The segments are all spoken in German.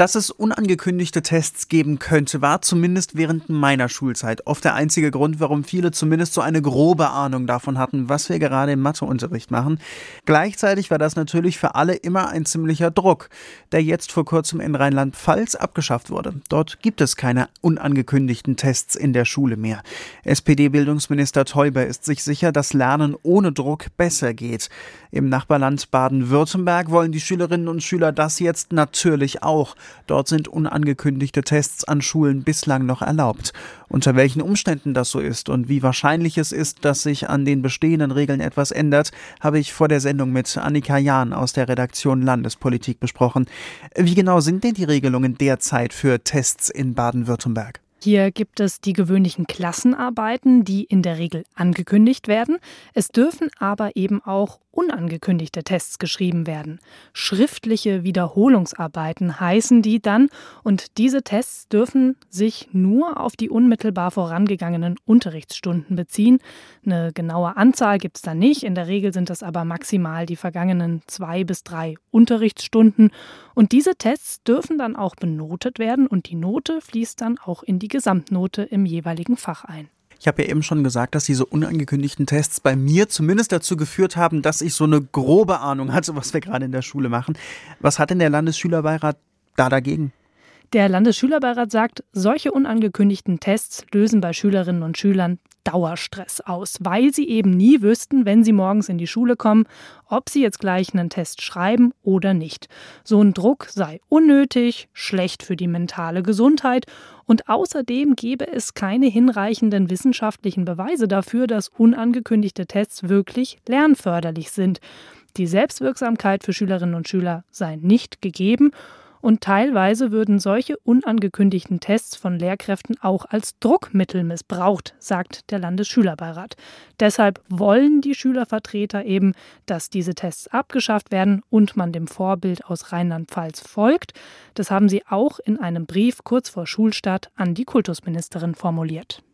Dass es unangekündigte Tests geben könnte, war zumindest während meiner Schulzeit oft der einzige Grund, warum viele zumindest so eine grobe Ahnung davon hatten, was wir gerade im Matheunterricht machen. Gleichzeitig war das natürlich für alle immer ein ziemlicher Druck, der jetzt vor kurzem in Rheinland-Pfalz abgeschafft wurde. Dort gibt es keine unangekündigten Tests in der Schule mehr. SPD-Bildungsminister Teuber ist sich sicher, dass Lernen ohne Druck besser geht. Im Nachbarland Baden-Württemberg wollen die Schülerinnen und Schüler das jetzt natürlich auch. Dort sind unangekündigte Tests an Schulen bislang noch erlaubt. Unter welchen Umständen das so ist und wie wahrscheinlich es ist, dass sich an den bestehenden Regeln etwas ändert, habe ich vor der Sendung mit Annika Jahn aus der Redaktion Landespolitik besprochen. Wie genau sind denn die Regelungen derzeit für Tests in Baden-Württemberg? Hier gibt es die gewöhnlichen Klassenarbeiten, die in der Regel angekündigt werden. Es dürfen aber eben auch unangekündigte Tests geschrieben werden. Schriftliche Wiederholungsarbeiten heißen die dann, und diese Tests dürfen sich nur auf die unmittelbar vorangegangenen Unterrichtsstunden beziehen. Eine genaue Anzahl gibt es da nicht, in der Regel sind das aber maximal die vergangenen 2 bis 3 Unterrichtsstunden. Und diese Tests dürfen dann auch benotet werden und die Note fließt dann auch in die Gesamtnote im jeweiligen Fach ein. Ich habe ja eben schon gesagt, dass diese unangekündigten Tests bei mir zumindest dazu geführt haben, dass ich so eine grobe Ahnung hatte, was wir gerade in der Schule machen. Was hat denn der Landesschülerbeirat da dagegen? Der Landesschülerbeirat sagt, solche unangekündigten Tests lösen bei Schülerinnen und Schülern Dauerstress aus, weil sie eben nie wüssten, wenn sie morgens in die Schule kommen, ob sie jetzt gleich einen Test schreiben oder nicht. So ein Druck sei unnötig, schlecht für die mentale Gesundheit und außerdem gäbe es keine hinreichenden wissenschaftlichen Beweise dafür, dass unangekündigte Tests wirklich lernförderlich sind. Die Selbstwirksamkeit für Schülerinnen und Schüler sei nicht gegeben. Und teilweise würden solche unangekündigten Tests von Lehrkräften auch als Druckmittel missbraucht, sagt der Landesschülerbeirat. Deshalb wollen die Schülervertreter eben, dass diese Tests abgeschafft werden und man dem Vorbild aus Rheinland-Pfalz folgt. Das haben sie auch in einem Brief kurz vor Schulstart an die Kultusministerin formuliert.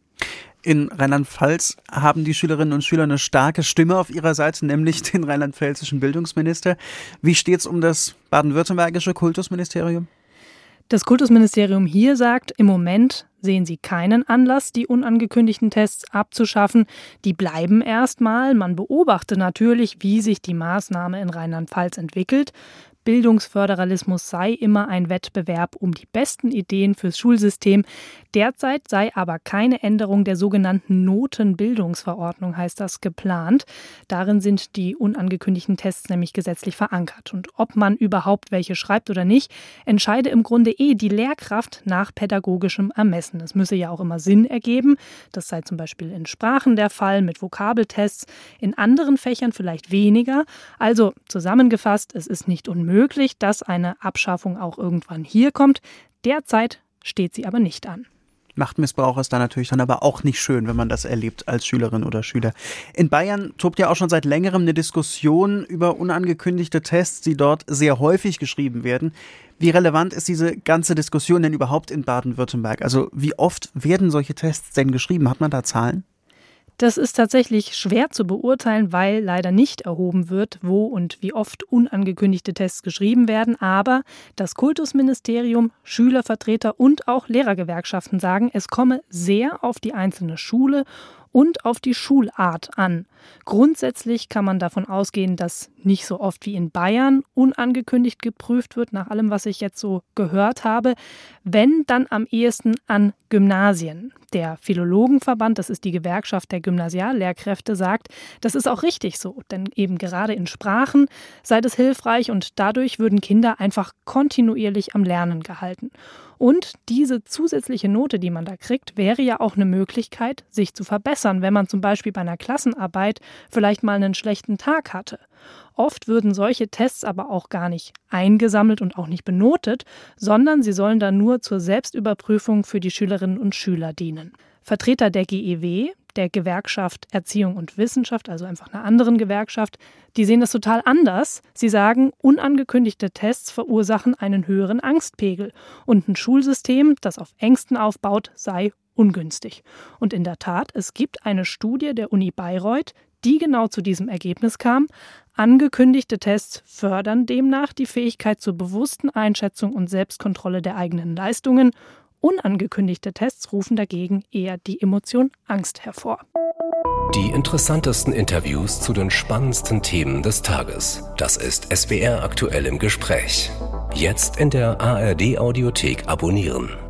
In Rheinland-Pfalz haben die Schülerinnen und Schüler eine starke Stimme auf ihrer Seite, nämlich den rheinland-pfälzischen Bildungsminister. Wie steht es um das baden-württembergische Kultusministerium? Das Kultusministerium hier sagt, im Moment sehen sie keinen Anlass, die unangekündigten Tests abzuschaffen. Die bleiben erstmal. Man beobachte natürlich, wie sich die Maßnahme in Rheinland-Pfalz entwickelt. Bildungsföderalismus sei immer ein Wettbewerb um die besten Ideen fürs Schulsystem. Derzeit sei aber keine Änderung der sogenannten Notenbildungsverordnung, heißt das, geplant. Darin sind die unangekündigten Tests nämlich gesetzlich verankert. Und ob man überhaupt welche schreibt oder nicht, entscheide im Grunde die Lehrkraft nach pädagogischem Ermessen. Es müsse ja auch immer Sinn ergeben. Das sei zum Beispiel in Sprachen der Fall mit Vokabeltests, in anderen Fächern vielleicht weniger. Also zusammengefasst, es ist nicht unmöglich, dass eine Abschaffung auch irgendwann hier kommt. Derzeit steht sie aber nicht an. Machtmissbrauch ist da natürlich dann aber auch nicht schön, wenn man das erlebt als Schülerin oder Schüler. In Bayern tobt ja auch schon seit längerem eine Diskussion über unangekündigte Tests, die dort sehr häufig geschrieben werden. Wie relevant ist diese ganze Diskussion denn überhaupt in Baden-Württemberg? Also wie oft werden solche Tests denn geschrieben? Hat man da Zahlen? Das ist tatsächlich schwer zu beurteilen, weil leider nicht erhoben wird, wo und wie oft unangekündigte Tests geschrieben werden. Aber das Kultusministerium, Schülervertreter und auch Lehrergewerkschaften sagen, es komme sehr auf die einzelne Schule und auf die Schulart an. Grundsätzlich kann man davon ausgehen, dass nicht so oft wie in Bayern unangekündigt geprüft wird, nach allem, was ich jetzt so gehört habe, wenn dann am ehesten an Gymnasien. Der Philologenverband, das ist die Gewerkschaft der Gymnasiallehrkräfte, sagt, das ist auch richtig so, denn eben gerade in Sprachen sei das hilfreich und dadurch würden Kinder einfach kontinuierlich am Lernen gehalten. Und diese zusätzliche Note, die man da kriegt, wäre ja auch eine Möglichkeit, sich zu verbessern, wenn man zum Beispiel bei einer Klassenarbeit vielleicht mal einen schlechten Tag hatte. Oft würden solche Tests aber auch gar nicht eingesammelt und auch nicht benotet, sondern sie sollen dann nur zur Selbstüberprüfung für die Schülerinnen und Schüler dienen. Vertreter der GEW, der Gewerkschaft Erziehung und Wissenschaft, also einfach einer anderen Gewerkschaft, die sehen das total anders. Sie sagen, unangekündigte Tests verursachen einen höheren Angstpegel und ein Schulsystem, das auf Ängsten aufbaut, sei ungünstig. Und in der Tat, es gibt eine Studie der Uni Bayreuth, die genau zu diesem Ergebnis kam. Angekündigte Tests fördern demnach die Fähigkeit zur bewussten Einschätzung und Selbstkontrolle der eigenen Leistungen. Unangekündigte Tests rufen dagegen eher die Emotion Angst hervor. Die interessantesten Interviews zu den spannendsten Themen des Tages. Das ist SWR aktuell im Gespräch. Jetzt in der ARD-Audiothek abonnieren.